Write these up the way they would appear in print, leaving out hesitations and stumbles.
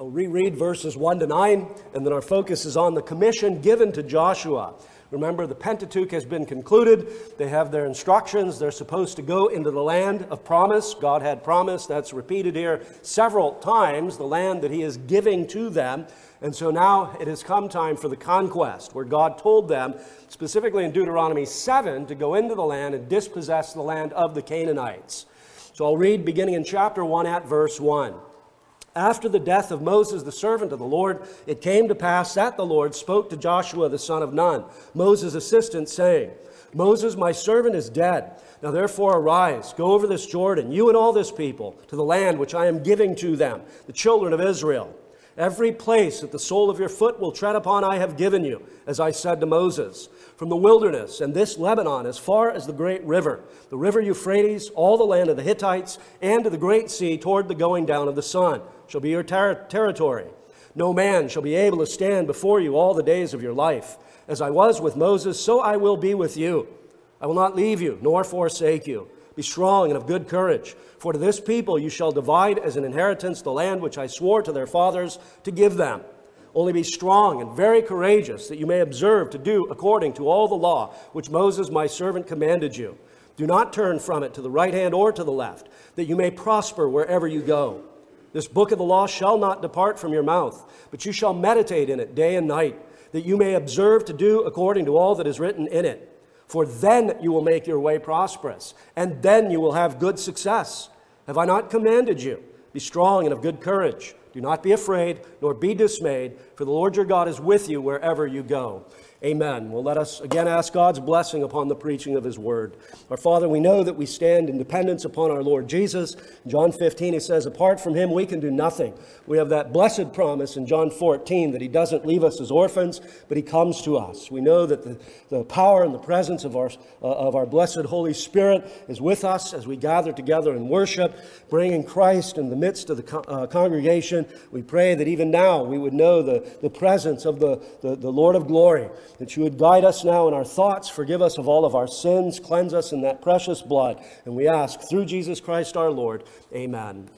I'll reread verses 1 to 9, and then our focus is on the commission given to Joshua. Remember, the Pentateuch has been concluded. They have their instructions. They're supposed to go into the land of promise. God had promised. That's repeated here several times, the land that he is giving to them. And so now it has come time for the conquest, where God told them, specifically in Deuteronomy 7, to go into the land and dispossess the land of the Canaanites. So I'll read beginning in chapter 1 at verse 1. After the death of Moses, the servant of the Lord, it came to pass that the Lord spoke to Joshua the son of Nun, Moses' assistant, saying, Moses, my servant, is dead. Now therefore arise, go over this Jordan, you and all this people, to the land which I am giving to them, the children of Israel. Every place that the sole of your foot will tread upon I have given you, as I said to Moses. From the wilderness and this Lebanon as far as the great river, the river Euphrates, all the land of the Hittites, and to the great sea toward the going down of the sun, shall be your territory. No man shall be able to stand before you all the days of your life. As I was with Moses, so I will be with you. I will not leave you, nor forsake you. Be strong and of good courage, for to this people you shall divide as an inheritance the land which I swore to their fathers to give them. Only be strong and very courageous, that you may observe to do according to all the law which Moses my servant commanded you. Do not turn from it to the right hand or to the left, that you may prosper wherever you go. This book of the law shall not depart from your mouth, but you shall meditate in it day and night, that you may observe to do according to all that is written in it. For then you will make your way prosperous, and then you will have good success. Have I not commanded you? Be strong and of good courage. Do not be afraid, nor be dismayed, for the Lord your God is with you wherever you go. Amen. Well, let us again ask God's blessing upon the preaching of his word. Our Father, we know that we stand in dependence upon our Lord Jesus. In John 15, he says, apart from him, we can do nothing. We have that blessed promise in John 14 that he doesn't leave us as orphans, but he comes to us. We know that the power and the presence of our blessed Holy Spirit is with us as we gather together in worship, bringing Christ in the midst of the congregation. We pray that even now we would know the presence of the Lord of glory, that you would guide us now in our thoughts, forgive us of all of our sins, cleanse us in that precious blood. And we ask through Jesus Christ our Lord, amen.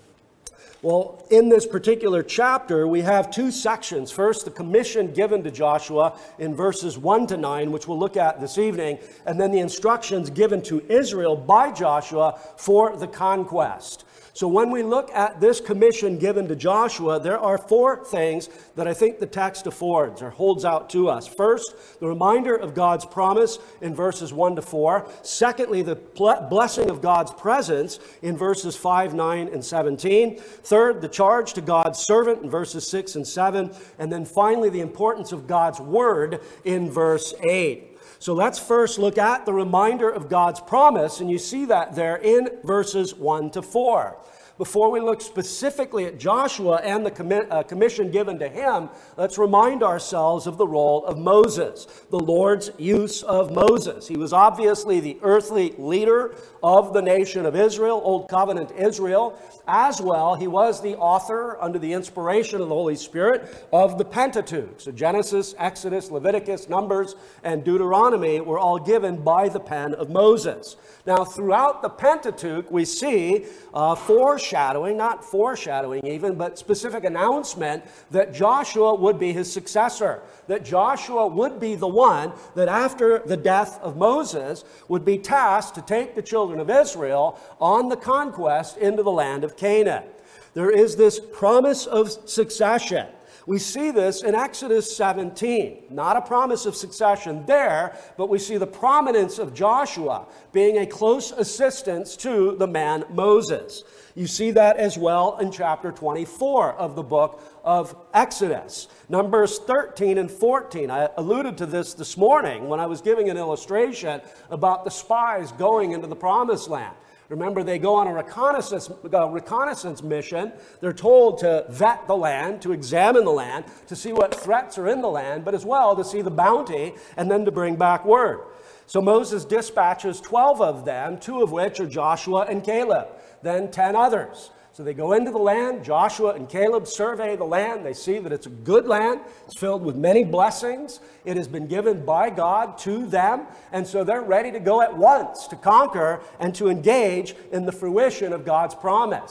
Well, in this particular chapter, we have two sections. First, the commission given to Joshua in verses 1 to 9, which we'll look at this evening, and then the instructions given to Israel by Joshua for the conquest. So when we look at this commission given to Joshua, there are four things that I think the text affords or holds out to us. First, the reminder of God's promise in verses 1 to 4. Secondly, the blessing of God's presence in verses 5, 9, and 17. Third, the charge to God's servant in verses 6 and 7. And then finally, the importance of God's word in verse 8. So let's first look at the reminder of God's promise, and you see that there in verses 1 to 4. Before we look specifically at Joshua and the commission given to him, let's remind ourselves of the role of Moses, the Lord's use of Moses. He was obviously the earthly leader of the nation of Israel, Old Covenant Israel. As well, he was the author, under the inspiration of the Holy Spirit, of the Pentateuch. So Genesis, Exodus, Leviticus, Numbers, and Deuteronomy were all given by the pen of Moses. Now, throughout the Pentateuch, we see foreshadowing, not foreshadowing even, but specific announcement that Joshua would be his successor, that Joshua would be the one that after the death of Moses would be tasked to take the children of Israel on the conquest into the land of Canaan. There is this promise of succession. We see this in Exodus 17. Not a promise of succession there, but we see the prominence of Joshua being a close assistance to the man Moses. You see that as well in chapter 24 of the book of Exodus. Numbers 13 and 14. I alluded to this morning when I was giving an illustration about the spies going into the promised land. Remember, they go on a reconnaissance mission. They're told to vet the land, to examine the land, to see what threats are in the land, but as well to see the bounty and then to bring back word. So Moses dispatches 12 of them, 2 of which are Joshua and Caleb, then 10 others. So they go into the land. Joshua and Caleb survey the land. They see that it's a good land. It's filled with many blessings. It has been given by God to them. And so they're ready to go at once to conquer and to engage in the fruition of God's promise.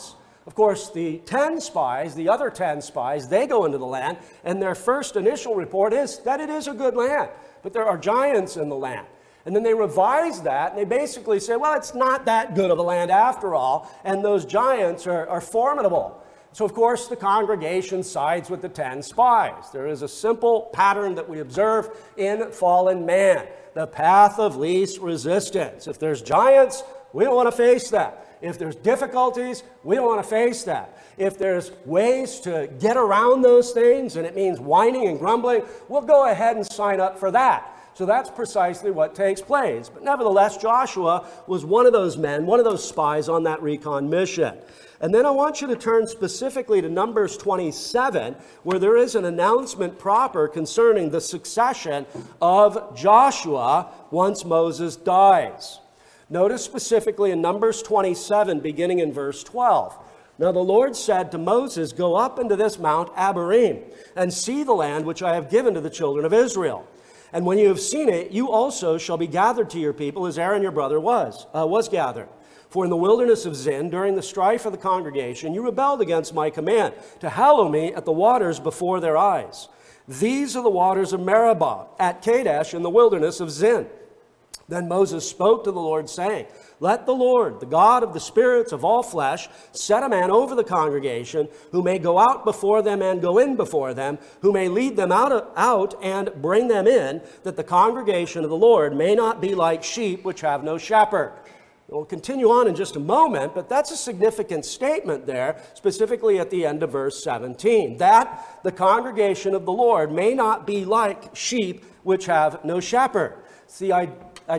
Of course, the 10 spies, the other 10 spies, they go into the land, and their first initial report is that it is a good land, but there are giants in the land. And then they revise that, and they basically say, well, it's not that good of a land after all, and those giants are formidable. So, of course, the congregation sides with the 10 spies. There is a simple pattern that we observe in fallen man, the path of least resistance. If there's giants, we don't want to face that. If there's difficulties, we don't want to face that. If there's ways to get around those things, and it means whining and grumbling, we'll go ahead and sign up for that. So that's precisely what takes place. But nevertheless, Joshua was one of those men, one of those spies on that recon mission. And then I want you to turn specifically to Numbers 27, where there is an announcement proper concerning the succession of Joshua once Moses dies. Notice specifically in Numbers 27, beginning in verse 12. Now the Lord said to Moses, "Go up into this Mount Abarim, and see the land which I have given to the children of Israel. And when you have seen it, you also shall be gathered to your people as Aaron your brother was gathered. For in the wilderness of Zin, during the strife of the congregation, you rebelled against my command to hallow me at the waters before their eyes. These are the waters of Meribah, at Kadesh in the wilderness of Zin." Then Moses spoke to the Lord, saying, "Let the Lord, the God of the spirits of all flesh, set a man over the congregation, who may go out before them and go in before them, who may lead them out and bring them in, that the congregation of the Lord may not be like sheep which have no shepherd." We'll continue on in just a moment, but that's a significant statement there, specifically at the end of verse 17, that the congregation of the Lord may not be like sheep which have no shepherd. It's the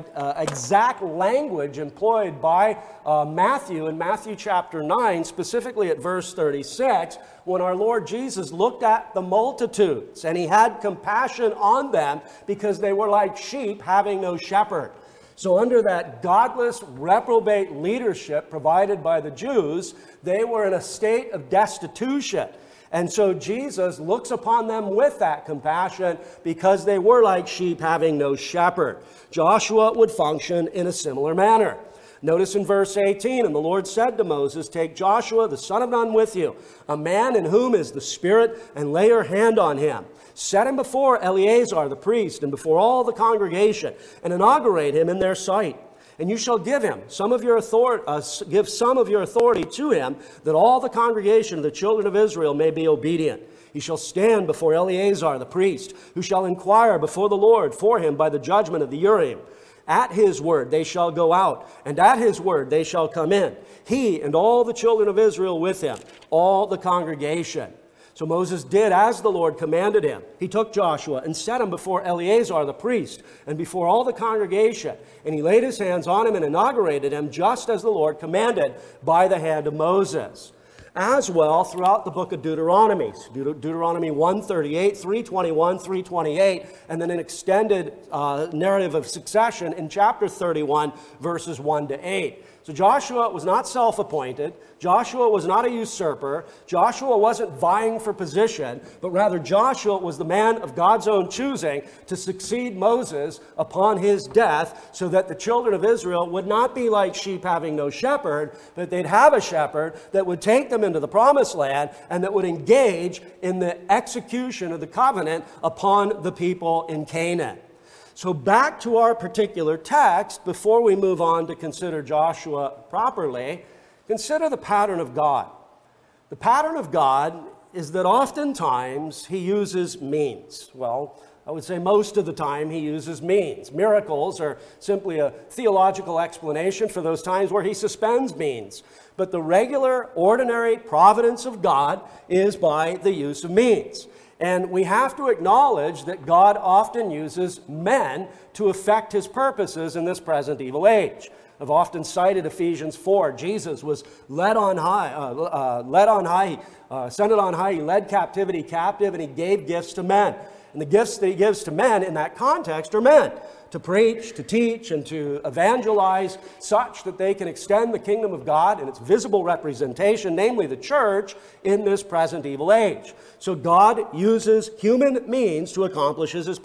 exact language employed by Matthew in Matthew chapter 9, specifically at verse 36, when our Lord Jesus looked at the multitudes, and he had compassion on them because they were like sheep having no shepherd. So under that godless, reprobate leadership provided by the Jews, they were in a state of destitution. And so Jesus looks upon them with that compassion because they were like sheep having no shepherd. Joshua would function in a similar manner. Notice in verse 18, "And the Lord said to Moses, Take Joshua the son of Nun with you, a man in whom is the Spirit, and lay your hand on him. Set him before Eleazar the priest and before all the congregation, and inaugurate him in their sight. And you shall give some of your authority to him, that all the congregation of the children of Israel may be obedient. He shall stand before Eleazar the priest, who shall inquire before the Lord for him by the judgment of the Urim. At his word they shall go out, and at his word they shall come in, he and all the children of Israel with him, all the congregation." So Moses did as the Lord commanded him. He took Joshua and set him before Eleazar the priest and before all the congregation. And he laid his hands on him and inaugurated him just as the Lord commanded by the hand of Moses. As well throughout the book of Deuteronomy. Deuteronomy 1:38, 3:21, 3:28, and then an extended narrative of succession in chapter 31, verses 1 to 8. So Joshua was not self-appointed. Joshua was not a usurper. Joshua wasn't vying for position, but rather Joshua was the man of God's own choosing to succeed Moses upon his death, so that the children of Israel would not be like sheep having no shepherd, but they'd have a shepherd that would take them into the promised land and that would engage in the execution of the covenant upon the people in Canaan. So back to our particular text, before we move on to consider Joshua properly, consider the pattern of God. The pattern of God is that oftentimes he uses means. Well, I would say most of the time he uses means. Miracles are simply a theological explanation for those times where he suspends means. But the regular, ordinary providence of God is by the use of means. And we have to acknowledge that God often uses men to effect his purposes in this present evil age. I've often cited Ephesians 4. Jesus was led on high, ascended on high. He led captivity captive, and he gave gifts to men. And the gifts that he gives to men in that context are meant to preach, to teach, and to evangelize such that they can extend the kingdom of God and its visible representation, namely the church, in this present evil age. So God uses human means to accomplish his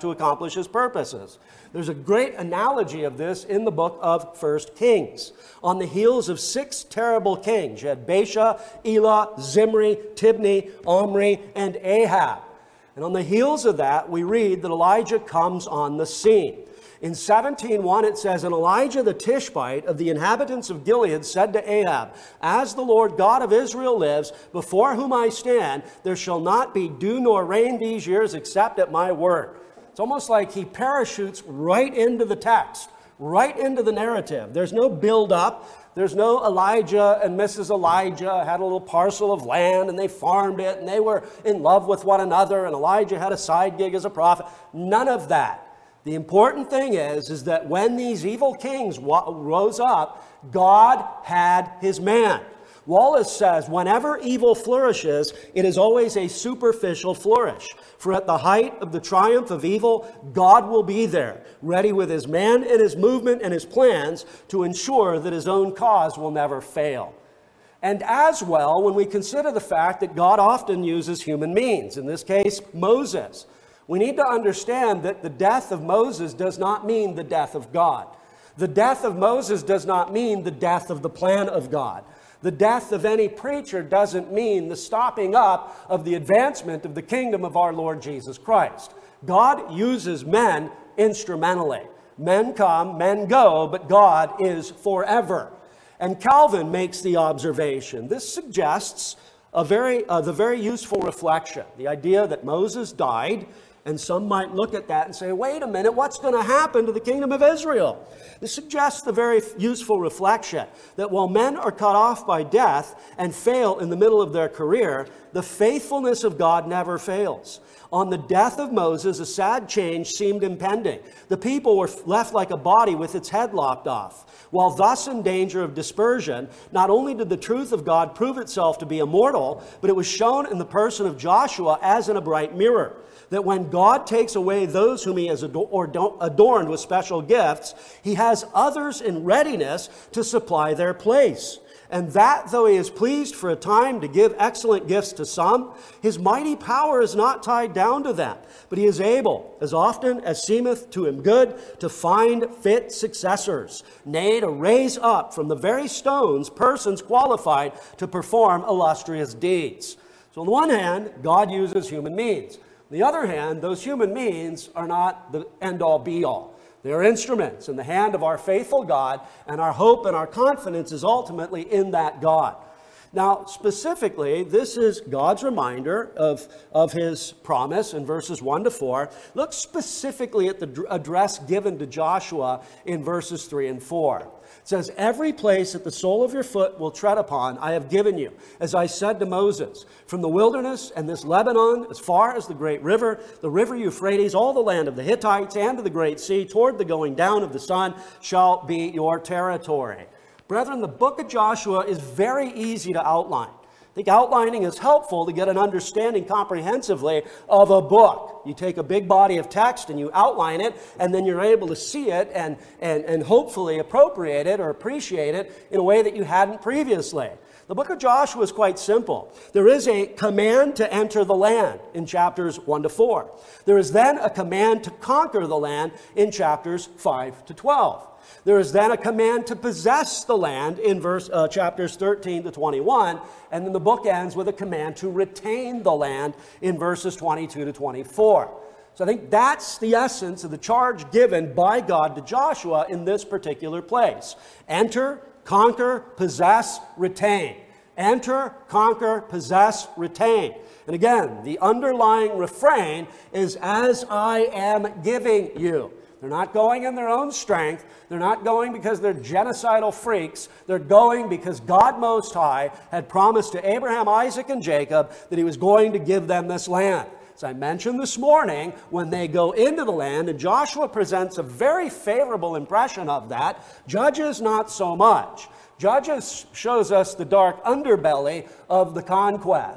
purposes. There's a great analogy of this in the book of 1 Kings. On the heels of 6 terrible kings, you had Baasha, Elah, Zimri, Tibni, Omri, and Ahab. And on the heels of that, we read that Elijah comes on the scene. In 17:1 it says, "And Elijah the Tishbite of the inhabitants of Gilead said to Ahab, As the Lord God of Israel lives, before whom I stand, there shall not be dew nor rain these years except at my word." It's almost like he parachutes right into the text, right into the narrative. There's no build-up. There's no Elijah and Mrs. Elijah had a little parcel of land and they farmed it and they were in love with one another and Elijah had a side gig as a prophet. None of that. The important thing is that when these evil kings rose up, God had his man. Wallace says, whenever evil flourishes, it is always a superficial flourish. For at the height of the triumph of evil, God will be there, ready with his man and his movement and his plans to ensure that his own cause will never fail. And as well, when we consider the fact that God often uses human means, in this case, Moses, we need to understand that the death of Moses does not mean the death of God. The death of Moses does not mean the death of the plan of God. The death of any preacher doesn't mean the stopping up of the advancement of the kingdom of our Lord Jesus Christ. God uses men instrumentally. Men come, men go, but God is forever. And Calvin makes the observation. This suggests the very useful reflection. The idea that Moses died, and some might look at that and say, wait a minute, what's going to happen to the kingdom of Israel? This suggests the very useful reflection that while men are cut off by death and fail in the middle of their career, the faithfulness of God never fails. On the death of Moses, a sad change seemed impending. The people were left like a body with its head lopped off. While thus in danger of dispersion, not only did the truth of God prove itself to be immortal, but it was shown in the person of Joshua as in a bright mirror. That when God takes away those whom he has adorned with special gifts, he has others in readiness to supply their place. And that, though he is pleased for a time to give excellent gifts to some, his mighty power is not tied down to them, but he is able, as often as seemeth to him good, to find fit successors, nay, to raise up from the very stones persons qualified to perform illustrious deeds. So on the one hand, God uses human means. On the other hand, those human means are not the end-all, be-all. They are instruments in the hand of our faithful God, and our hope and our confidence is ultimately in that God. Now, specifically, this is God's reminder of his promise in verses 1 to 4. Look specifically at the address given to Joshua in verses 3 and 4. It says, "Every place that the sole of your foot will tread upon, I have given you, as I said to Moses, from the wilderness and this Lebanon, as far as the great river, the river Euphrates, all the land of the Hittites, and to the great sea, toward the going down of the sun, shall be your territory." Brethren, the book of Joshua is very easy to outline. I think outlining is helpful to get an understanding comprehensively of a book. You take a big body of text and you outline it, and then you're able to see it and hopefully appropriate it or appreciate it in a way that you hadn't previously. The book of Joshua is quite simple. There is a command to enter the land in chapters 1 to 4. There is then a command to conquer the land in chapters 5 to 12. There is then a command to possess the land in chapters 13 to 21, and then the book ends with a command to retain the land in verses 22 to 24. So I think that's the essence of the charge given by God to Joshua in this particular place. Enter, conquer, possess, retain. Enter, conquer, possess, retain. And again, the underlying refrain is, "As I am giving you." They're not going in their own strength. They're not going because they're genocidal freaks. They're going because God Most High had promised to Abraham, Isaac, and Jacob that he was going to give them this land. As I mentioned this morning, when they go into the land, and Joshua presents a very favorable impression of that, Judges not so much. Judges shows us the dark underbelly of the conquest.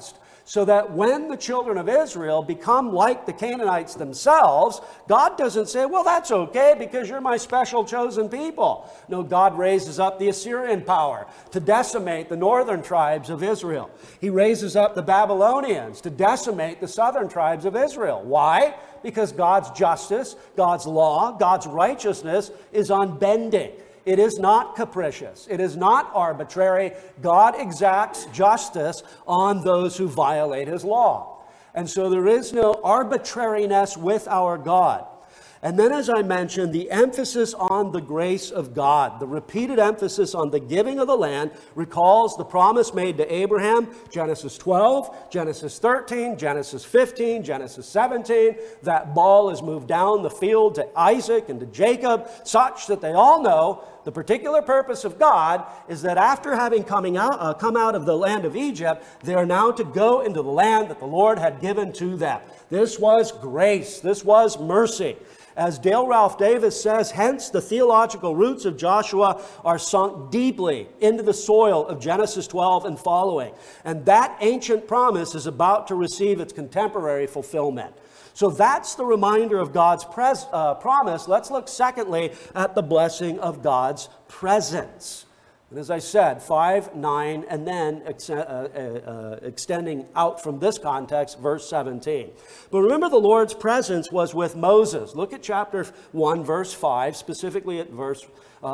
So that when the children of Israel become like the Canaanites themselves, God doesn't say, well, that's okay because you're my special chosen people. No, God raises up the Assyrian power to decimate the northern tribes of Israel. He raises up the Babylonians to decimate the southern tribes of Israel. Why? Because God's justice, God's law, God's righteousness is unbending. It is not capricious. It is not arbitrary. God exacts justice on those who violate His law. And so there is no arbitrariness with our God. And then, as I mentioned, the emphasis on the grace of God, the repeated emphasis on the giving of the land, recalls the promise made to Abraham, Genesis 12, Genesis 13, Genesis 15, Genesis 17. That ball is moved down the field to Isaac and to Jacob, such that they all know the particular purpose of God is that after having come out of the land of Egypt, they are now to go into the land that the Lord had given to them. This was grace. This was mercy. As Dale Ralph Davis says, hence the theological roots of Joshua are sunk deeply into the soil of Genesis 12 and following. And that ancient promise is about to receive its contemporary fulfillment. So that's the reminder of God's promise. Let's look secondly at the blessing of God's presence. And as I said, 5, 9, and then extending out from this context, verse 17. But remember, the Lord's presence was with Moses. Look at chapter 1, verse 5, specifically at verse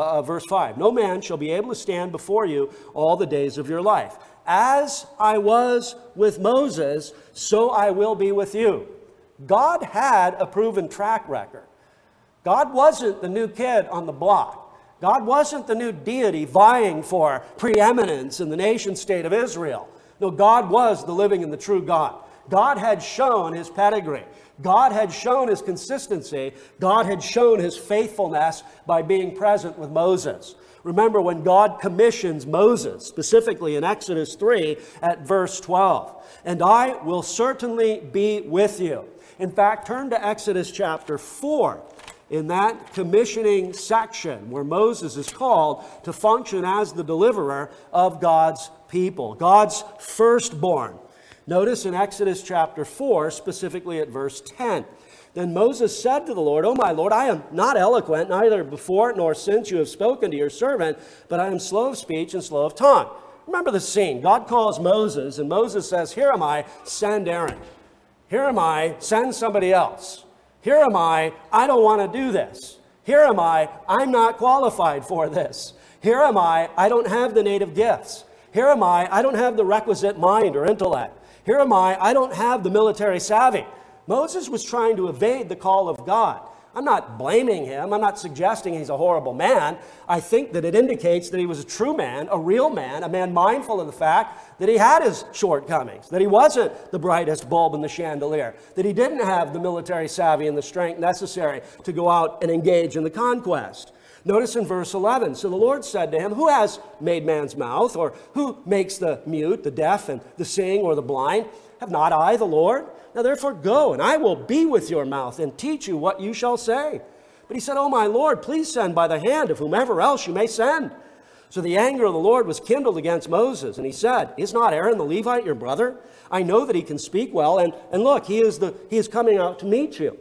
5. No man shall be able to stand before you all the days of your life. As I was with Moses, so I will be with you. God had a proven track record. God wasn't the new kid on the block. God wasn't the new deity vying for preeminence in the nation-state of Israel. No, God was the living and the true God. God had shown His pedigree. God had shown His consistency. God had shown His faithfulness by being present with Moses. Remember when God commissions Moses, specifically in Exodus 3 at verse 12, "And I will certainly be with you." In fact, turn to Exodus chapter 4. In that commissioning section where Moses is called to function as the deliverer of God's people, God's firstborn. Notice in Exodus chapter 4, specifically at verse 10. Then Moses said to the Lord, "O my Lord, I am not eloquent, neither before nor since you have spoken to your servant, but I am slow of speech and slow of tongue." Remember the scene. God calls Moses, and Moses says, "Here am I, send Aaron. Here am I, send somebody else. Here am I don't want to do this. Here am I'm not qualified for this. Here am I don't have the native gifts. Here am I don't have the requisite mind or intellect. Here am I don't have the military savvy." Moses was trying to evade the call of God. I'm not blaming him. I'm not suggesting he's a horrible man. I think that it indicates that he was a true man, a real man, a man mindful of the fact that he had his shortcomings, that he wasn't the brightest bulb in the chandelier, that he didn't have the military savvy and the strength necessary to go out and engage in the conquest. Notice in verse 11, "So the Lord said to him, Who has made man's mouth, or who makes the mute, the deaf, and the seeing, or the blind? Have not I, the Lord? Now therefore go, and I will be with your mouth, and teach you what you shall say." But he said, "O my Lord, please send by the hand of whomever else you may send." So the anger of the Lord was kindled against Moses, and he said, "Is not Aaron the Levite your brother? I know that he can speak well, and look, he is coming out to meet you.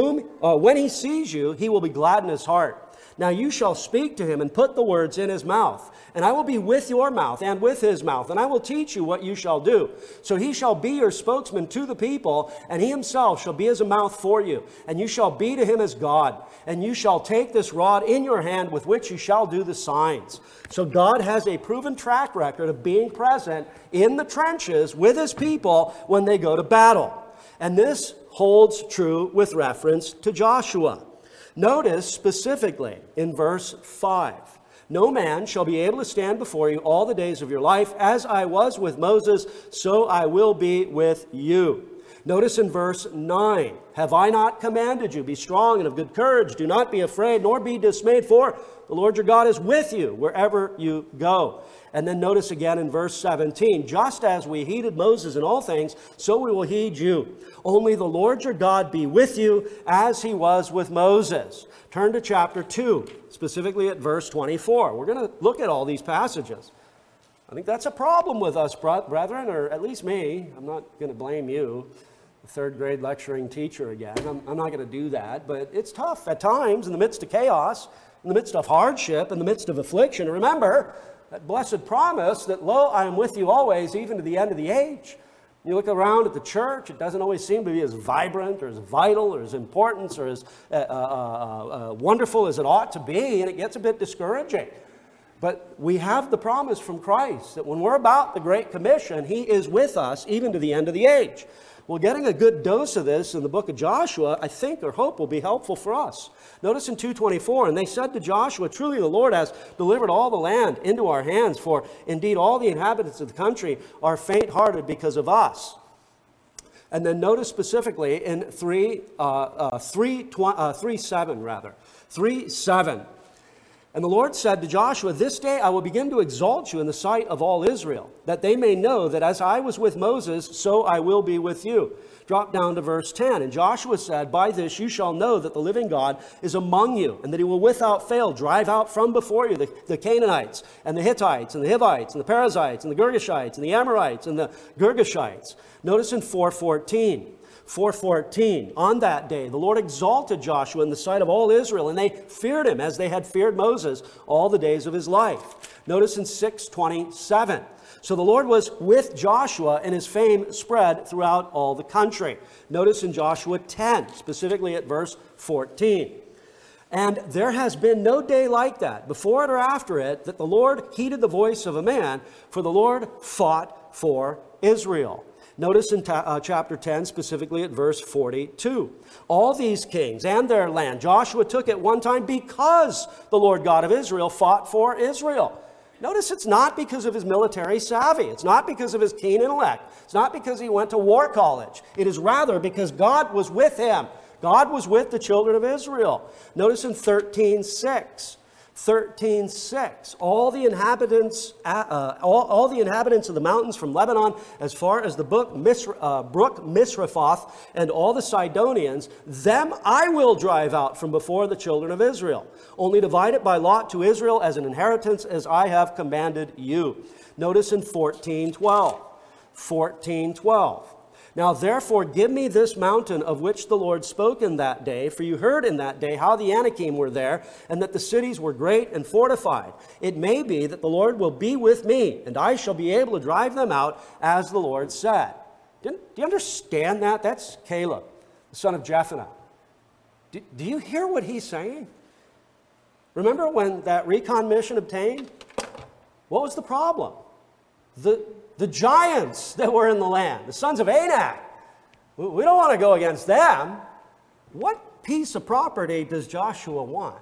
When he sees you, he will be glad in his heart. Now you shall speak to him and put the words in his mouth. And I will be with your mouth and with his mouth, and I will teach you what you shall do. So he shall be your spokesman to the people, and he himself shall be as a mouth for you. And you shall be to him as God. And you shall take this rod in your hand with which you shall do the signs." So God has a proven track record of being present in the trenches with his people when they go to battle. And this holds true with reference to Joshua. Notice specifically in verse 5. "No man shall be able to stand before you all the days of your life. As I was with Moses, so I will be with you." Notice in verse 9. "Have I not commanded you? Be strong and of good courage. Do not be afraid, nor be dismayed, for the Lord your God is with you wherever you go." And then notice again in verse 17, "Just as we heeded Moses in all things, so we will heed you. Only the Lord your God be with you as he was with Moses." Turn to chapter 2, specifically at verse 24. We're going to look at all these passages. I think that's a problem with us, brethren, or at least me. I'm not going to blame you, the third grade lecturing teacher again. I'm not going to do that, but it's tough at times in the midst of chaos, in the midst of hardship, in the midst of affliction. Remember that blessed promise that, lo, I am with you always, even to the end of the age. You look around at the church, it doesn't always seem to be as vibrant or as vital or as important or as wonderful as it ought to be, and it gets a bit discouraging. But we have the promise from Christ that when we're about the Great Commission, He is with us even to the end of the age. Well, getting a good dose of this in the book of Joshua, I think or hope will be helpful for us. Notice in 2:24, and they said to Joshua, truly the Lord has delivered all the land into our hands, for indeed all the inhabitants of the country are faint-hearted because of us. And then notice specifically in 3:7. And the Lord said to Joshua, this day I will begin to exalt you in the sight of all Israel, that they may know that as I was with Moses, so I will be with you. Drop down to verse 10. And Joshua said, by this you shall know that the living God is among you, and that He will without fail drive out from before you the Canaanites, and the Hittites, and the Hivites, and the Perizzites, and the Girgashites, and the Amorites, and the Girgashites. Notice in 4:14. 4:14, on that day, the Lord exalted Joshua in the sight of all Israel, and they feared him as they had feared Moses all the days of his life. Notice in 6:27, so the Lord was with Joshua, and his fame spread throughout all the country. Notice in Joshua 10, specifically at verse 14. And there has been no day like that, before it or after it, that the Lord heeded the voice of a man, for the Lord fought for Israel. Notice in chapter 10, specifically at verse 42. All these kings and their land Joshua took at one time because the Lord God of Israel fought for Israel. Notice it's not because of his military savvy. It's not because of his keen intellect. It's not because he went to war college. It is rather because God was with him. God was with the children of Israel. Notice in 13:6. 13:6, all the inhabitants of the mountains from Lebanon as far as the brook Misrephoth and all the Sidonians, them I will drive out from before the children of Israel. Only divide it by lot to Israel as an inheritance as I have commanded you. Notice in 14:12. 14:12. Now therefore give me this mountain of which the Lord spoke in that day, for you heard in that day how the Anakim were there, and that the cities were great and fortified. It may be that the Lord will be with me, and I shall be able to drive them out, as the Lord said. Do you understand that? That's Caleb, the son of Jephunneh. Do you hear what he's saying? Remember when that recon mission obtained? What was the problem? The giants that were in the land, the sons of Anak. We don't want to go against them. What piece of property does Joshua want?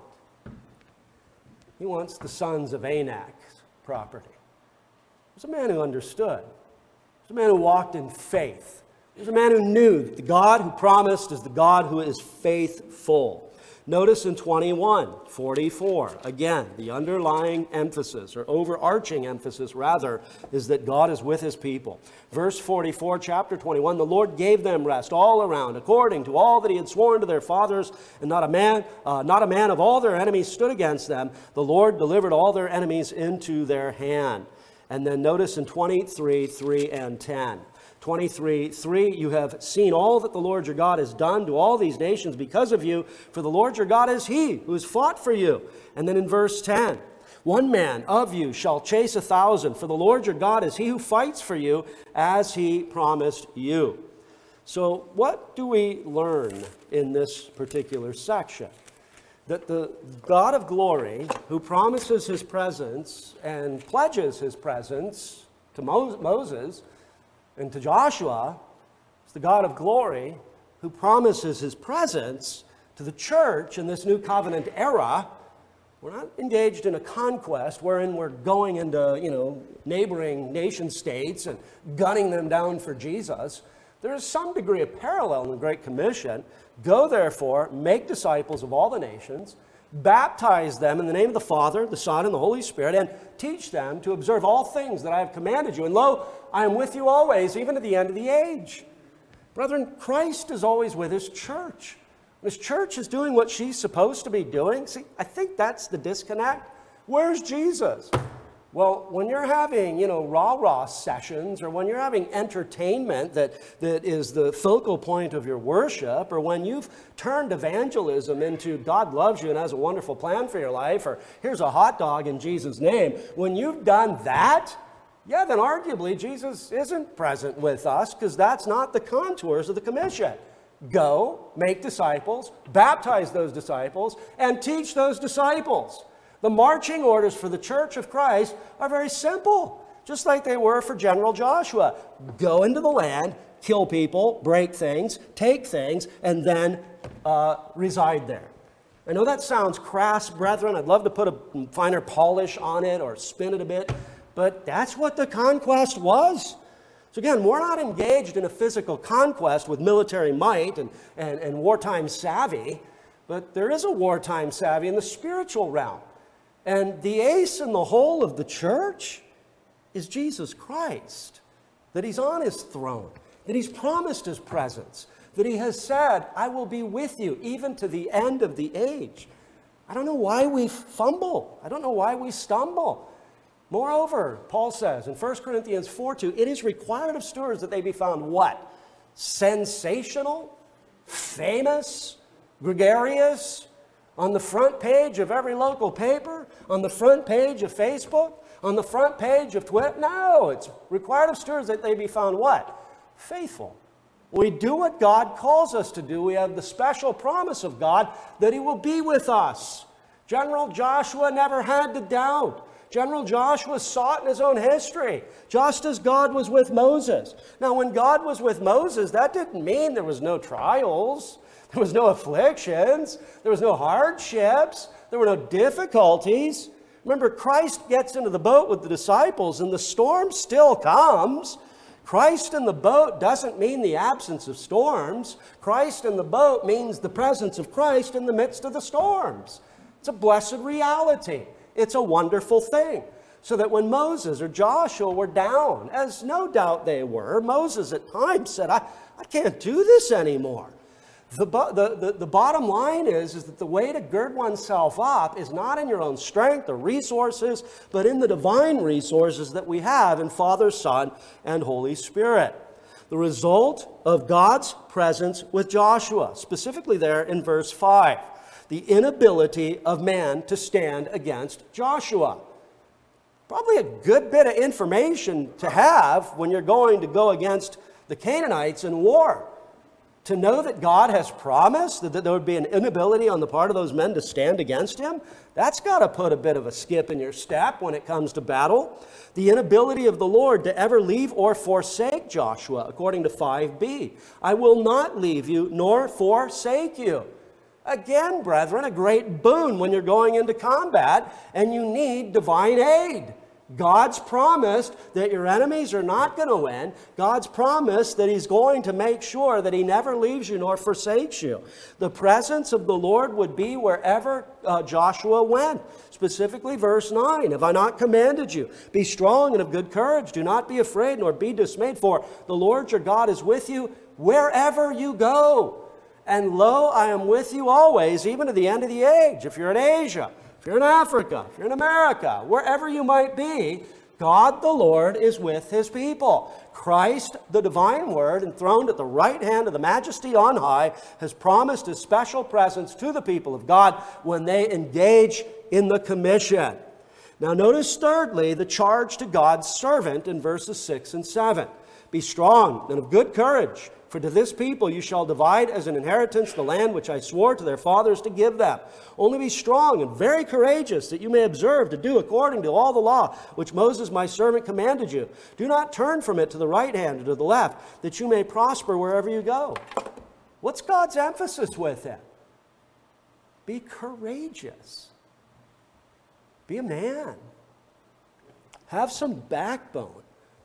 He wants the sons of Anak's property. He was a man who understood. He was a man who walked in faith. He was a man who knew that the God who promised is the God who is faithful. Notice in 21:44, again, the underlying emphasis, or overarching emphasis rather, is that God is with his people. Verse 44, chapter 21, the Lord gave them rest all around, according to all that he had sworn to their fathers, and not a man of all their enemies stood against them. The Lord delivered all their enemies into their hand. And then notice in 23:3 and 10. 23:3, you have seen all that the Lord your God has done to all these nations because of you, for the Lord your God is he who has fought for you. And then in verse 10, one man of you shall chase 1,000, for the Lord your God is he who fights for you, as he promised you. So what do we learn in this particular section? That the God of glory, who promises his presence and pledges his presence to Moses, and to Joshua, is the God of glory who promises his presence to the church in this new covenant era. We're not engaged in a conquest wherein we're going into, neighboring nation states and gunning them down for Jesus. There is some degree of parallel in the Great Commission. Go, therefore, make disciples of all the nations, baptize them in the name of the Father, the Son, and the Holy Spirit, and teach them to observe all things that I have commanded you. And lo, I am with you always, even to the end of the age. Brethren, Christ is always with his church. His church is doing what she's supposed to be doing. See, I think that's the disconnect. Where's Jesus? Well, when you're having, rah-rah sessions, or when you're having entertainment that is the focal point of your worship, or when you've turned evangelism into God loves you and has a wonderful plan for your life, or here's a hot dog in Jesus' name, when you've done that, yeah, then arguably Jesus isn't present with us, because that's not the contours of the commission. Go, make disciples, baptize those disciples, and teach those disciples. The marching orders for the Church of Christ are very simple, just like they were for General Joshua. Go into the land, kill people, break things, take things, and then reside there. I know that sounds crass, brethren. I'd love to put a finer polish on it or spin it a bit, but that's what the conquest was. So again, we're not engaged in a physical conquest with military might and wartime savvy, but there is a wartime savvy in the spiritual realm. And the ace in the hole of the church is Jesus Christ, that he's on his throne, that he's promised his presence, that he has said, I will be with you even to the end of the age. I don't know why we fumble. I don't know why we stumble. Moreover, Paul says in 1 Corinthians 4:2, it is required of stewards that they be found what? Sensational, famous, gregarious, on the front page of every local paper, on the front page of Facebook, on the front page of Twitter. No, it's required of stewards that they be found what? Faithful. We do what God calls us to do. We have the special promise of God that he will be with us. General Joshua never had to doubt. General Joshua saw it in his own history, just as God was with Moses. Now, when God was with Moses, that didn't mean there was no trials. There was no afflictions. There was no hardships. There were no difficulties. Remember, Christ gets into the boat with the disciples and the storm still comes. Christ in the boat doesn't mean the absence of storms. Christ in the boat means the presence of Christ in the midst of the storms. It's a blessed reality. It's a wonderful thing. So that when Moses or Joshua were down, as no doubt they were, Moses at times said, I can't do this anymore. The bottom line is that the way to gird oneself up is not in your own strength or resources, but in the divine resources that we have in Father, Son, and Holy Spirit. The result of God's presence with Joshua, specifically there in verse 5, the inability of man to stand against Joshua. Probably a good bit of information to have when you're going to go against the Canaanites in war. To know that God has promised that there would be an inability on the part of those men to stand against him, that's got to put a bit of a skip in your step when it comes to battle. The inability of the Lord to ever leave or forsake Joshua, according to 5b. I will not leave you nor forsake you. Again, brethren, a great boon when you're going into combat and you need divine aid. God's promised that your enemies are not going to win. God's promised that he's going to make sure that he never leaves you nor forsakes you. The presence of the Lord would be wherever Joshua went. Specifically, verse 9, have I not commanded you? Be strong and of good courage. Do not be afraid nor be dismayed, for the Lord your God is with you wherever you go. And lo, I am with you always, even to the end of the age. If you're in Asia, if you're in Africa, if you're in America, wherever you might be, God the Lord is with his people. Christ, the divine word, enthroned at the right hand of the majesty on high, has promised his special presence to the people of God when they engage in the commission. Now notice thirdly, the charge to God's servant in verses 6 and 7. Be strong and of good courage, for to this people you shall divide as an inheritance the land which I swore to their fathers to give them. Only be strong and very courageous, that you may observe to do according to all the law which Moses my servant commanded you. Do not turn from it to the right hand or to the left, that you may prosper wherever you go. What's God's emphasis with it? Be courageous. Be a man. Have some backbone.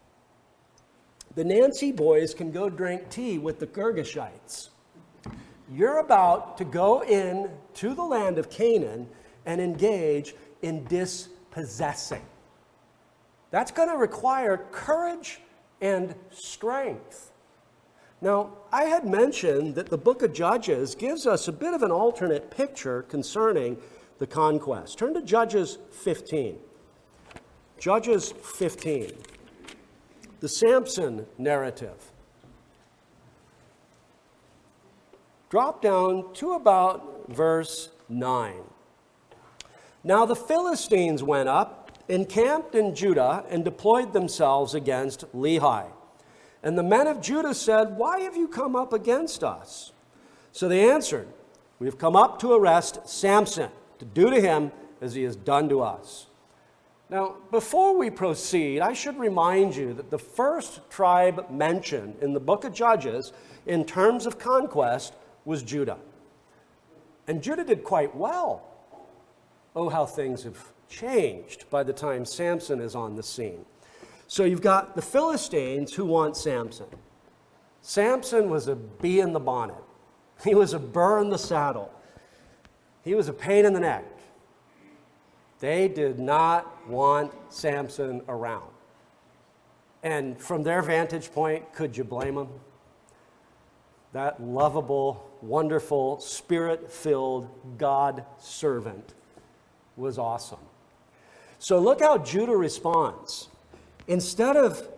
The Nancy boys can go drink tea with the Girgashites. You're about to go in to the land of Canaan and engage in dispossessing. That's going to require courage and strength. Now, I had mentioned that the book of Judges gives us a bit of an alternate picture concerning the conquest. Turn to Judges 15. Judges 15, the Samson narrative. Drop down to about verse 9. Now the Philistines went up, encamped in Judah, and deployed themselves against Lehi. And the men of Judah said, "Why have you come up against us?" So they answered, "We have come up to arrest Samson, to do to him as he has done to us." Now, before we proceed, I should remind you that the first tribe mentioned in the book of Judges in terms of conquest was Judah. And Judah did quite well. Oh, how things have changed by the time Samson is on the scene. So you've got the Philistines who want Samson. Samson was a bee in the bonnet. He was a burr in the saddle. He was a pain in the neck. They did not want Samson around. And from their vantage point, could you blame them? That lovable, wonderful, spirit-filled God servant was awesome. So look how Judah responds. Instead of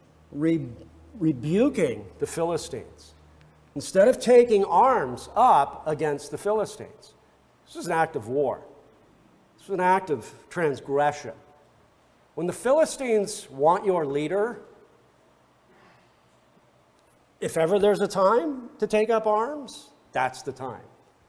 rebuking the Philistines, instead of taking arms up against the Philistines, this is an act of war. This is an act of transgression. When the Philistines want your leader, if ever there's a time to take up arms, that's the time.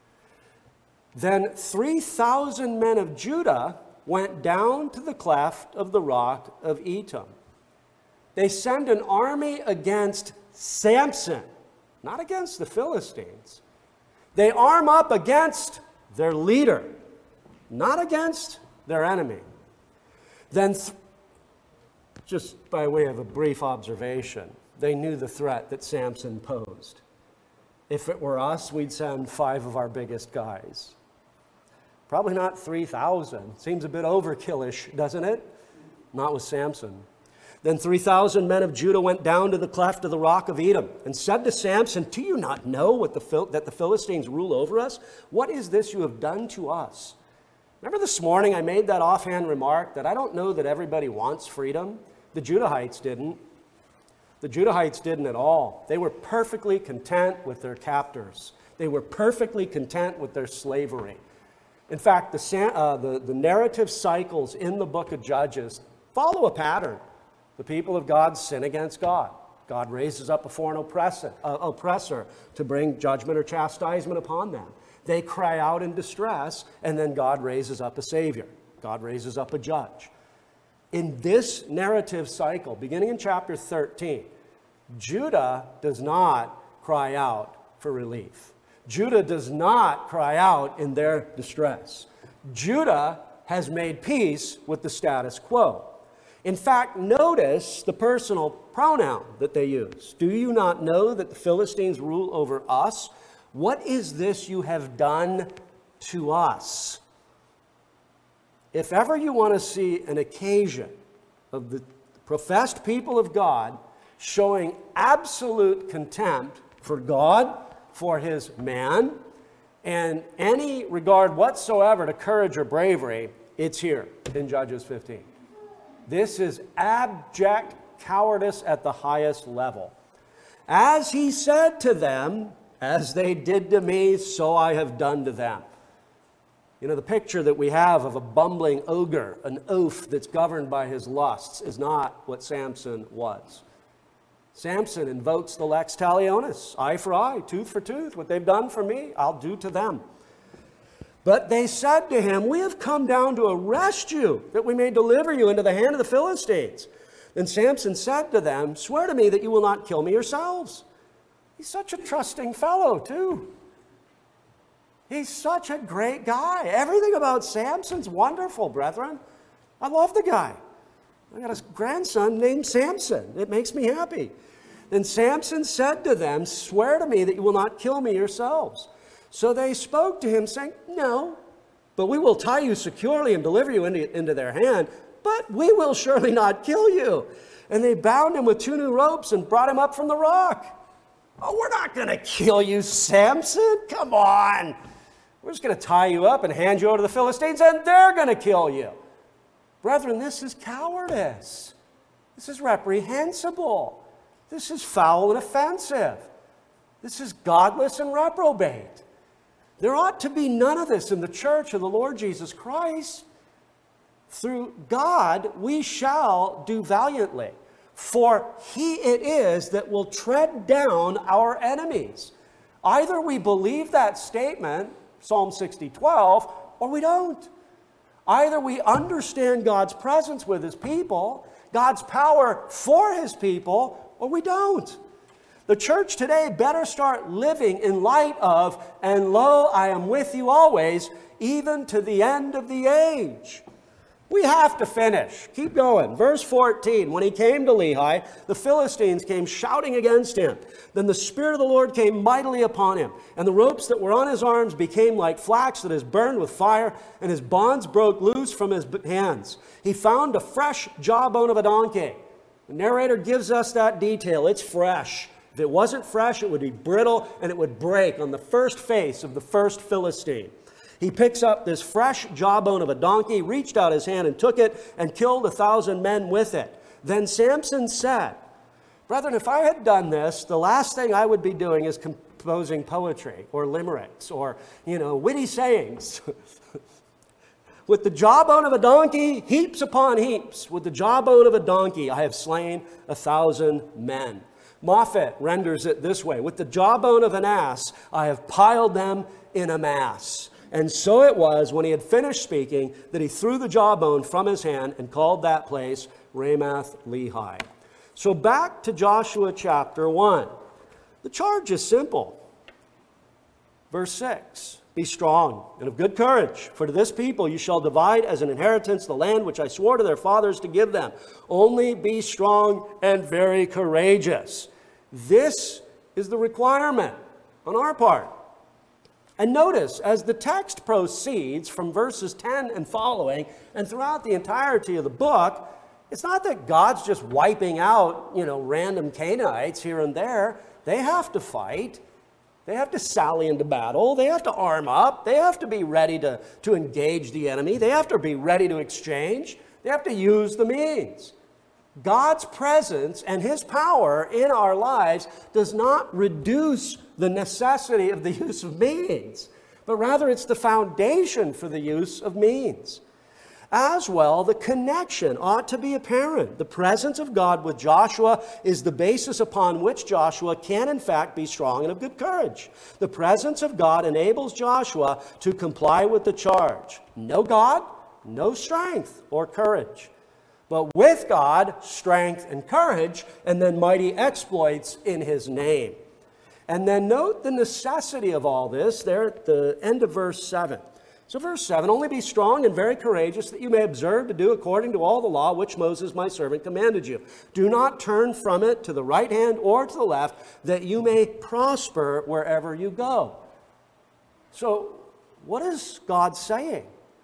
Then 3,000 men of Judah went down to the cleft of the rock of Etam. They send an army against Samson, not against the Philistines. They arm up against their leader, not against their enemy. Then, just by way of a brief observation, they knew the threat that Samson posed. If it were us, we'd send 5 of our biggest guys. Probably not 3,000. Seems a bit overkillish, doesn't it? Not with Samson. Then 3,000 men of Judah went down to the cleft of the rock of Etam and said to Samson, "Do you not know that the Philistines rule over us? What is this you have done to us?" Remember this morning I made that offhand remark that I don't know that everybody wants freedom? The Judahites didn't. The Judahites didn't at all. They were perfectly content with their captors. They were perfectly content with their slavery. In fact, the narrative cycles in the book of Judges follow a pattern. The people of God sin against God. God raises up a foreign oppressor to bring judgment or chastisement upon them. They cry out in distress, and then God raises up a Savior. God raises up a judge. In this narrative cycle, beginning in chapter 13, Judah does not cry out for relief. Judah does not cry out in their distress. Judah has made peace with the status quo. In fact, notice the personal pronoun that they use. "Do you not know that the Philistines rule over us? What is this you have done to us?" If ever you want to see an occasion of the professed people of God showing absolute contempt for God, for his man, and any regard whatsoever to courage or bravery, it's here in Judges 15. This is abject cowardice at the highest level. "As he said to them, as they did to me, so I have done to them." You know, the picture that we have of a bumbling ogre, an oaf that's governed by his lusts, is not what Samson was. Samson invokes the lex talionis, eye for eye, tooth for tooth. What they've done for me, I'll do to them. But they said to him, "We have come down to arrest you, that we may deliver you into the hand of the Philistines." Then Samson said to them, "Swear to me that you will not kill me yourselves." He's such a trusting fellow, too. He's such a great guy. Everything about Samson's wonderful, brethren. I love the guy. I got a grandson named Samson. It makes me happy. Then Samson said to them, "Swear to me that you will not kill me yourselves." So they spoke to him, saying, "No, but we will tie you securely and deliver you into their hand, but we will surely not kill you." And they bound him with 2 new ropes and brought him up from the rock. "Oh, we're not going to kill you, Samson. Come on. We're just going to tie you up and hand you over to the Philistines, and they're going to kill you." Brethren, this is cowardice. This is reprehensible. This is foul and offensive. This is godless and reprobate. There ought to be none of this in the church of the Lord Jesus Christ. Through God we shall do valiantly, for He it is that will tread down our enemies. Either we believe that statement, Psalm 60:12, or we don't. Either we understand God's presence with His people, God's power for His people, or we don't. The church today better start living in light of, and lo, I am with you always, even to the end of the age. We have to finish. Keep going. Verse 14, when he came to Lehi, the Philistines came shouting against him. Then the Spirit of the Lord came mightily upon him, and the ropes that were on his arms became like flax that is burned with fire, and his bonds broke loose from his hands. He found a fresh jawbone of a donkey. The narrator gives us that detail. It's fresh. If it wasn't fresh, it would be brittle, and it would break on the first face of the first Philistine. He picks up this fresh jawbone of a donkey, reached out his hand and took it, and killed 1,000 men with it. Then Samson said, brethren, if I had done this, the last thing I would be doing is composing poetry or limericks or, witty sayings. With the jawbone of a donkey, heaps upon heaps. With the jawbone of a donkey, I have slain 1,000 men. Moffat renders it this way: with the jawbone of an ass, I have piled them in a mass. And so it was, when he had finished speaking, that he threw the jawbone from his hand and called that place Ramath Lehi. So back to Joshua chapter 1. The charge is simple. Verse 6, be strong and of good courage, for to this people you shall divide as an inheritance the land which I swore to their fathers to give them. Only be strong and very courageous. This is the requirement on our part. And notice, as the text proceeds from verses 10 and following, and throughout the entirety of the book, it's not that God's just wiping out, random Canaanites here and there. They have to fight. They have to sally into battle. They have to arm up. They have to be ready to engage the enemy. They have to be ready to exchange. They have to use the means. God's presence and His power in our lives does not reduce the necessity of the use of means, but rather it's the foundation for the use of means. As well, the connection ought to be apparent. The presence of God with Joshua is the basis upon which Joshua can in fact be strong and of good courage. The presence of God enables Joshua to comply with the charge. No God, no strength or courage. But with God, strength and courage, and then mighty exploits in His name. And then note the necessity of all this there at the end of verse 7. So verse 7, only be strong and very courageous, that you may observe to do according to all the law which Moses my servant commanded you. Do not turn from it to the right hand or to the left, that you may prosper wherever you go. So what is God saying?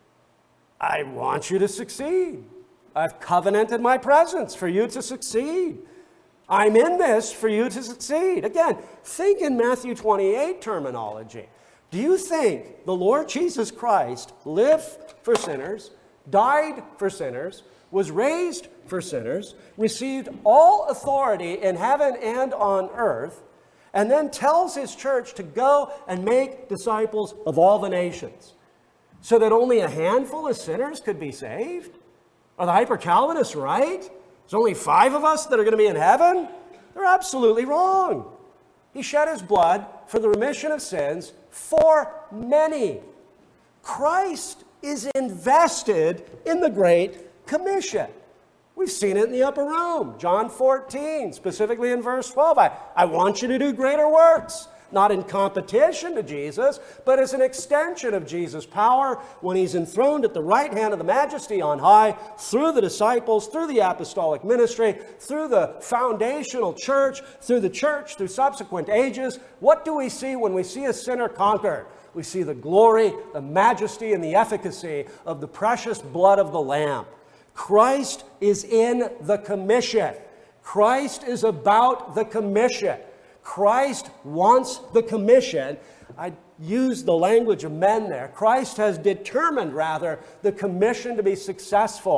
I want you to succeed. I've covenanted my presence for you to succeed. I'm in this for you to succeed. Again, think in Matthew 28 terminology. Do you think the Lord Jesus Christ lived for sinners, died for sinners, was raised for sinners, received all authority in heaven and on earth, and then tells His church to go and make disciples of all the nations, so that only a handful of sinners could be saved? Are the hyper-Calvinists right? There's only 5 of us that are going to be in heaven? They're absolutely wrong. He shed His blood for the remission of sins for many. Christ is invested in the Great Commission. We've seen it in the upper room. John 14, specifically in verse 12. I want you to do greater works. Not in competition to Jesus, but as an extension of Jesus' power when He's enthroned at the right hand of the Majesty on high, through the disciples, through the apostolic ministry, through the foundational church, through subsequent ages. What do we see when we see a sinner conquered? We see the glory, the majesty, and the efficacy of the precious blood of the Lamb. Christ is in the commission. Christ is about the commission. Christ wants the commission. I use the language of men there. Christ has determined, rather, the commission to be successful.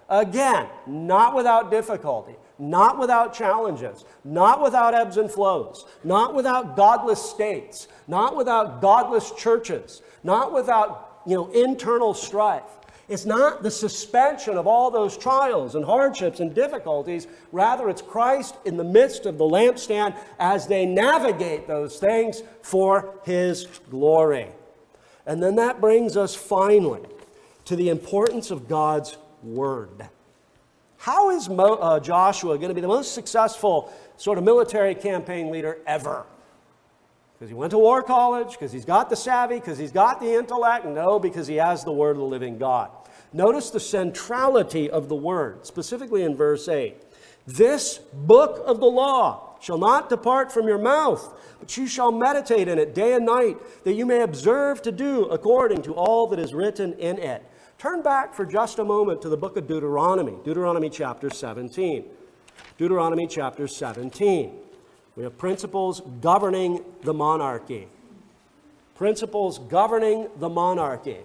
Again, not without difficulty, not without challenges, not without ebbs and flows, not without godless states, not without godless churches, not without, internal strife. It's not the suspension of all those trials and hardships and difficulties. Rather, it's Christ in the midst of the lampstand as they navigate those things for His glory. And then that brings us finally to the importance of God's Word. How is Joshua going to be the most successful sort of military campaign leader ever? Because he went to war college, because he's got the savvy, because he's got the intellect? No, because he has the Word of the living God. Notice the centrality of the Word, specifically in verse 8. This book of the law shall not depart from your mouth, but you shall meditate in it day and night, that you may observe to do according to all that is written in it. Turn back for just a moment to the book of Deuteronomy, Deuteronomy chapter 17. Deuteronomy chapter 17. We have principles governing the monarchy. Principles governing the monarchy.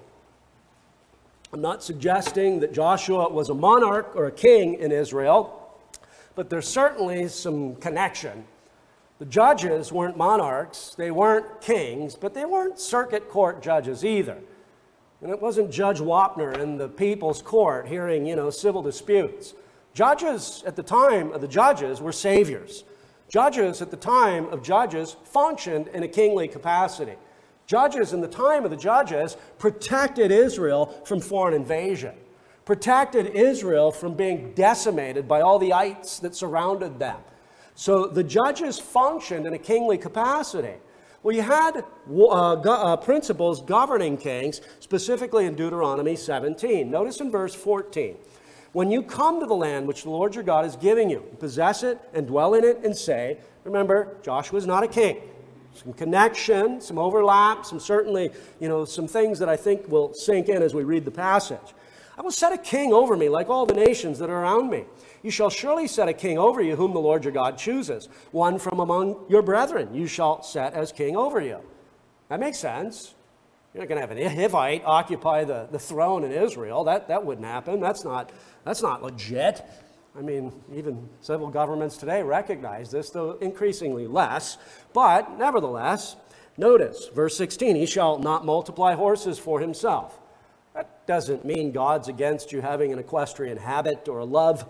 I'm not suggesting that Joshua was a monarch or a king in Israel, but there's certainly some connection. The judges weren't monarchs, they weren't kings, but they weren't circuit court judges either. And it wasn't Judge Wapner in the people's court hearing, civil disputes. Judges at the time of the judges were saviors. Judges at the time of judges functioned in a kingly capacity. Judges in the time of the judges protected Israel from foreign invasion, protected Israel from being decimated by all the ites that surrounded them. So the judges functioned in a kingly capacity. Well, you had principles governing kings, specifically in Deuteronomy 17. Notice in verse 14. When you come to the land which the Lord your God is giving you, possess it and dwell in it and say, remember, Joshua's not a king. Some connection, some overlap, certainly, some things that I think will sink in as we read the passage. I will set a king over me like all the nations that are around me. You shall surely set a king over you whom the Lord your God chooses. One from among your brethren you shall set as king over you. That makes sense. You're not going to have an Hivite occupy the throne in Israel. That wouldn't happen. That's not legit. I mean, even civil governments today recognize this, though increasingly less. But nevertheless, notice, verse 16, he shall not multiply horses for himself. That doesn't mean God's against you having an equestrian habit or a love.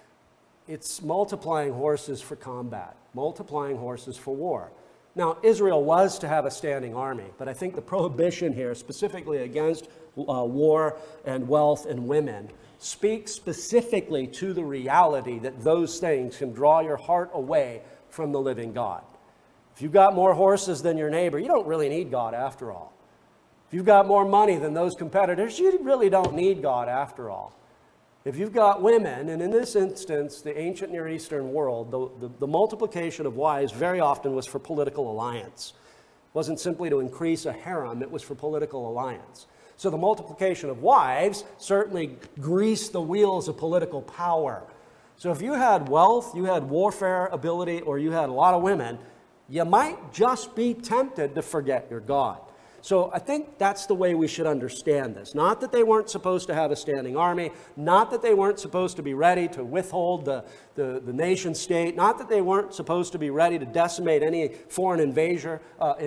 It's multiplying horses for combat, multiplying horses for war. Now, Israel was to have a standing army, but I think the prohibition here, specifically against war and wealth and women, speaks specifically to the reality that those things can draw your heart away from the living God. If you've got more horses than your neighbor, you don't really need God after all. If you've got more money than those competitors, you really don't need God after all. If you've got women, and in this instance, the ancient Near Eastern world, the multiplication of wives very often was for political alliance. It wasn't simply to increase a harem, it was for political alliance. So the multiplication of wives certainly greased the wheels of political power. So if you had wealth, you had warfare ability, or you had a lot of women, you might just be tempted to forget your God. So I think that's the way we should understand this. Not that they weren't supposed to have a standing army, not that they weren't supposed to be ready to withhold the nation state, not that they weren't supposed to be ready to decimate any foreign invasion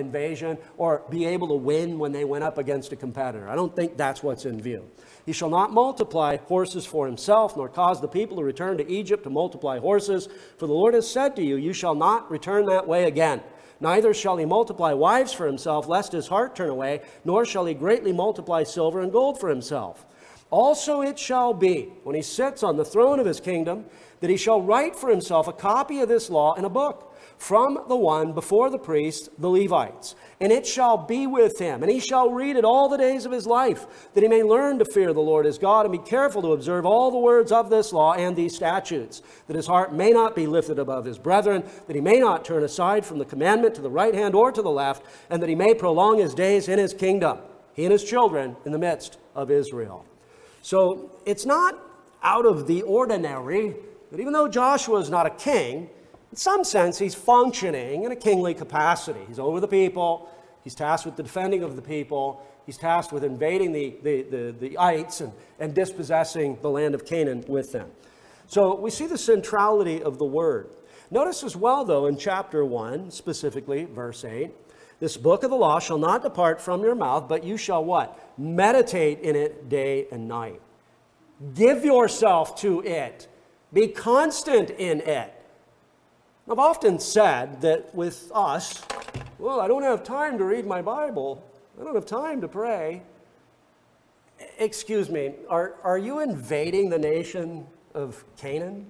or be able to win when they went up against a competitor. I don't think that's what's in view. He shall not multiply horses for himself, nor cause the people to return to Egypt to multiply horses. For the Lord has said to you, you shall not return that way again. Neither shall he multiply wives for himself, lest his heart turn away, nor shall he greatly multiply silver and gold for himself. Also it shall be, when he sits on the throne of his kingdom, that he shall write for himself a copy of this law in a book, from the one before the priests, the Levites. And it shall be with him, and he shall read it all the days of his life, that he may learn to fear the Lord his God, and be careful to observe all the words of this law and these statutes, that his heart may not be lifted above his brethren, that he may not turn aside from the commandment to the right hand or to the left, and that he may prolong his days in his kingdom, he and his children in the midst of Israel. So it's not out of the ordinary that even though Joshua is not a king, in some sense, he's functioning in a kingly capacity. He's over the people. He's tasked with the defending of the people. He's tasked with invading the ites and dispossessing the land of Canaan with them. So we see the centrality of the word. Notice as well, though, in chapter 1, specifically verse 8, this book of the law shall not depart from your mouth, but you shall what? Meditate in it day and night. Give yourself to it. Be constant in it. I've often said that with us, well, I don't have time to read my Bible. I don't have time to pray. Excuse me, are you invading the nation of Canaan?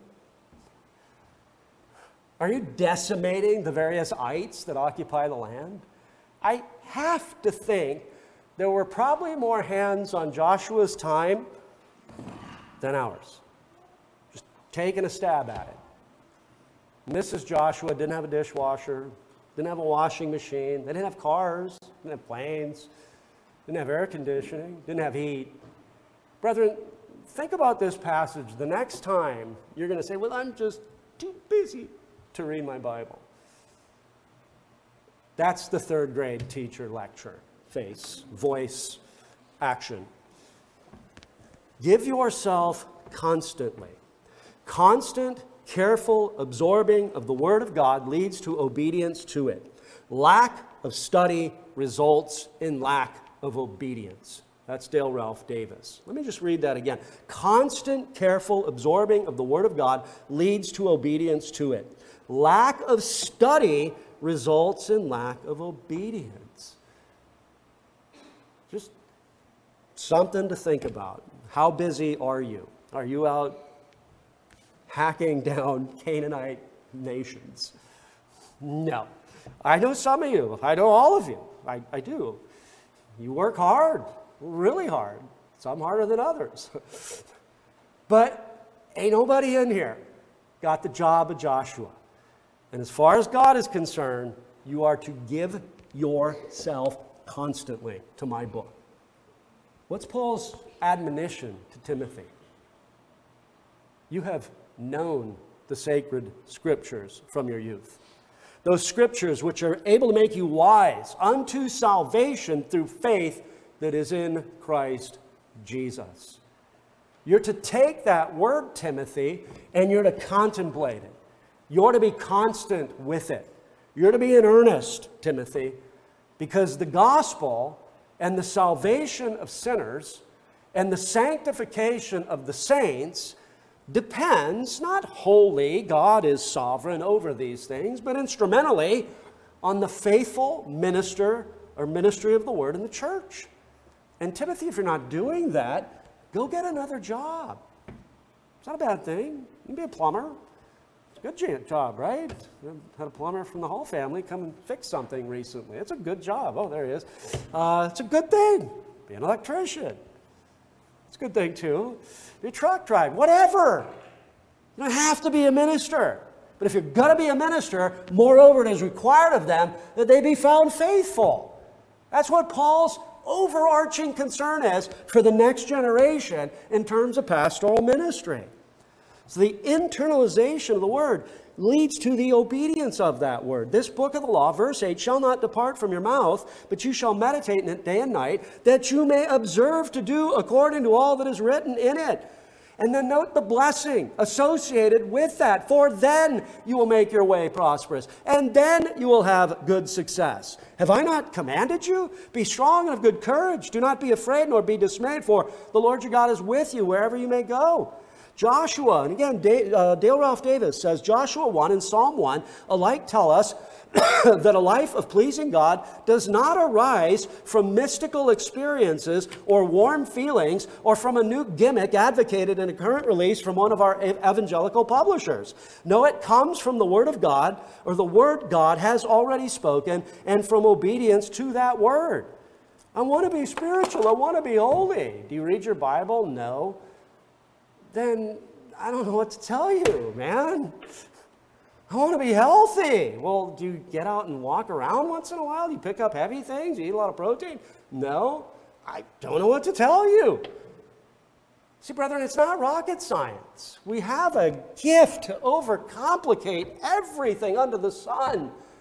Are you decimating the various ites that occupy the land? I have to think there were probably more hands on Joshua's time than ours. Just taking a stab at it. Mrs. Joshua didn't have a dishwasher, didn't have a washing machine, they didn't have cars, didn't have planes, didn't have air conditioning, didn't have heat. Brethren, think about this passage the next time you're going to say, well, I'm just too busy to read my Bible. That's the third grade teacher lecture. Face, voice, action. Give yourself constantly. Constant, careful absorbing of the Word of God leads to obedience to it. Lack of study results in lack of obedience. That's Dale Ralph Davis. Let me just read that again. Constant, careful absorbing of the Word of God leads to obedience to it. Lack of study results in lack of obedience. Just something to think about. How busy are you? Are you out hacking down Canaanite nations? No. I know some of you. I know all of you. I do. You work hard, really hard. Some harder than others. But ain't nobody in here got the job of Joshua. And as far as God is concerned, you are to give yourself constantly to my book. What's Paul's admonition to Timothy? You have known the sacred scriptures from your youth. Those scriptures which are able to make you wise unto salvation through faith that is in Christ Jesus. You're to take that word, Timothy, and you're to contemplate it. You're to be constant with it. You're to be in earnest, Timothy, because the gospel and the salvation of sinners and the sanctification of the saints depends not wholly, God is sovereign over these things, but instrumentally on the faithful minister or ministry of the word in the church. And Timothy, if you're not doing that, go get another job. It's not a bad thing. You can be a plumber. It's a good job, right? I had a plumber from the Hall family come and fix something recently. It's a good job. Oh, there he is. It's a good thing. Be an electrician. It's a good thing, too. Be a truck driver. Whatever. You don't have to be a minister. But if you're going to be a minister, moreover, it is required of them that they be found faithful. That's what Paul's overarching concern is for the next generation in terms of pastoral ministry. So the internalization of the word leads to the obedience of that word. This book of the law, verse 8, shall not depart from your mouth, but you shall meditate in it day and night, that you may observe to do according to all that is written in it. And then note the blessing associated with that. For then you will make your way prosperous, and then you will have good success. Have I not commanded you? Be strong and of good courage. Do not be afraid nor be dismayed, for the Lord your God is with you wherever you may go. Joshua, and again, Dale Ralph Davis says, Joshua 1 and Psalm 1 alike tell us that a life of pleasing God does not arise from mystical experiences or warm feelings or from a new gimmick advocated in a current release from one of our evangelical publishers. No, it comes from the Word of God, or the Word God has already spoken, and from obedience to that Word. I want to be spiritual. I want to be holy. Do you read your Bible? No. Then I don't know what to tell you, man. I want to be healthy. Well, do you get out and walk around once in a while? Do you pick up heavy things? Do you eat a lot of protein? No. I don't know what to tell you. See, brethren, it's not rocket science. We have a gift to overcomplicate everything under the sun. It's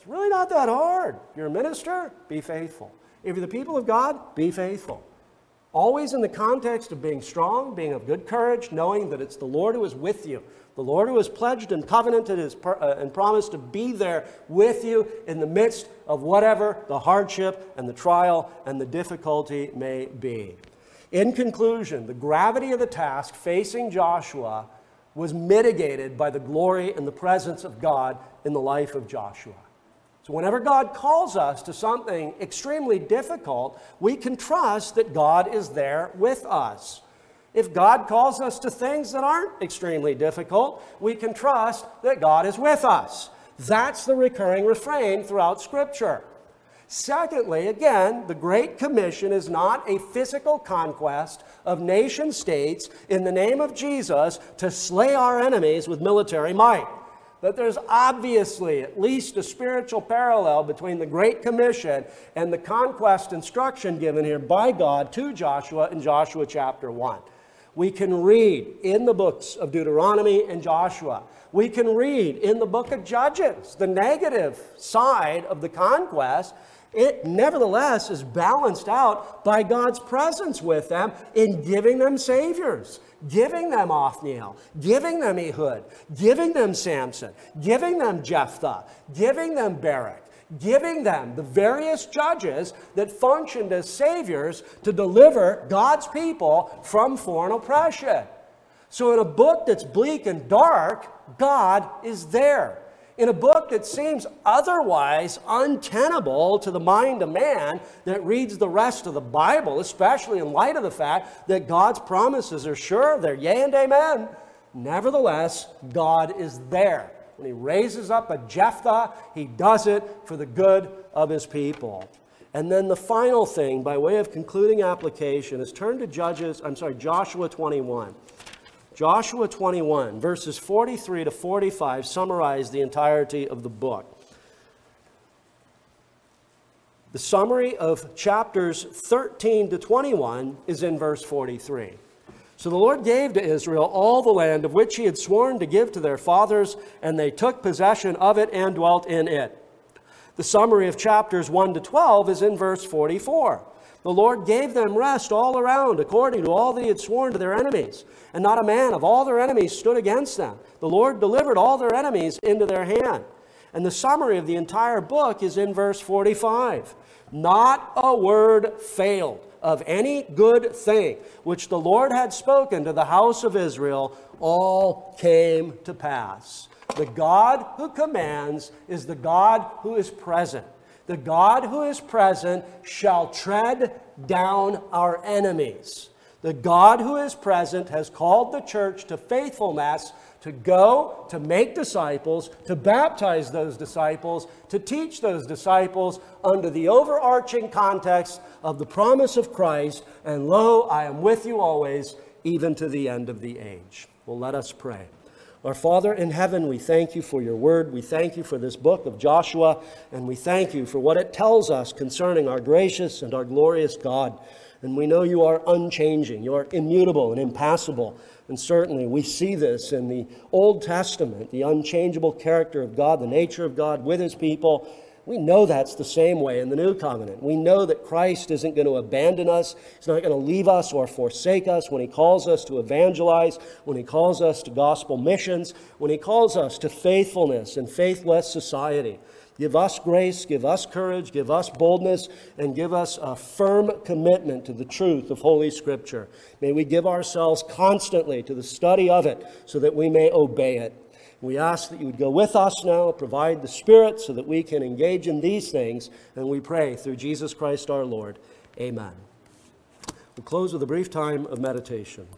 It's really not that hard. If you're a minister, be faithful. If you're the people of God, be faithful. Always in the context of being strong, being of good courage, knowing that it's the Lord who is with you. The Lord who has pledged and covenanted and promised to be there with you in the midst of whatever the hardship and the trial and the difficulty may be. In conclusion, the gravity of the task facing Joshua was mitigated by the glory and the presence of God in the life of Joshua. So whenever God calls us to something extremely difficult, we can trust that God is there with us. If God calls us to things that aren't extremely difficult, we can trust that God is with us. That's the recurring refrain throughout Scripture. Secondly, again, the Great Commission is not a physical conquest of nation states in the name of Jesus to slay our enemies with military might. But there's obviously at least a spiritual parallel between the Great Commission and the conquest instruction given here by God to Joshua in Joshua chapter 1. We can read in the books of Deuteronomy and Joshua. We can read in the book of Judges, the negative side of the conquest. It nevertheless is balanced out by God's presence with them in giving them saviors, giving them Othniel, giving them Ehud, giving them Samson, giving them Jephthah, giving them Barak, giving them the various judges that functioned as saviors to deliver God's people from foreign oppression. So in a book that's bleak and dark, God is there. In a book that seems otherwise untenable to the mind of man that reads the rest of the Bible, especially in light of the fact that God's promises are sure, they're yea and amen. Nevertheless, God is there. When he raises up a Jephthah, he does it for the good of his people. And then the final thing, by way of concluding application, is turn to Joshua 21. Joshua 21, verses 43 to 45 summarize the entirety of the book. The summary of chapters 13 to 21 is in verse 43. So the Lord gave to Israel all the land of which he had sworn to give to their fathers, and they took possession of it and dwelt in it. The summary of chapters 1 to 12 is in verse 44. The Lord gave them rest all around, according to all that he had sworn to their enemies. And not a man of all their enemies stood against them. The Lord delivered all their enemies into their hand. And the summary of the entire book is in verse 45. Not a word failed of any good thing which the Lord had spoken to the house of Israel, all came to pass. The God who commands is the God who is present. The God who is present shall tread down our enemies. The God who is present has called the church to faithfulness, to go, to make disciples, to baptize those disciples, to teach those disciples under the overarching context of the promise of Christ. And lo, I am with you always, even to the end of the age. Well, let us pray. Our Father in heaven, we thank you for your word. We thank you for this book of Joshua, and we thank you for what it tells us concerning our gracious and our glorious God. And we know you are unchanging, you are immutable and impassible. And certainly we see this in the Old Testament, the unchangeable character of God, the nature of God with his people. We know that's the same way in the New Covenant. We know that Christ isn't going to abandon us. He's not going to leave us or forsake us when he calls us to evangelize, when he calls us to gospel missions, when he calls us to faithfulness and faithless society. Give us grace, give us courage, give us boldness, and give us a firm commitment to the truth of Holy Scripture. May we give ourselves constantly to the study of it so that we may obey it. We ask that you would go with us now, provide the Spirit so that we can engage in these things, and we pray through Jesus Christ our Lord. Amen. We'll close with a brief time of meditation.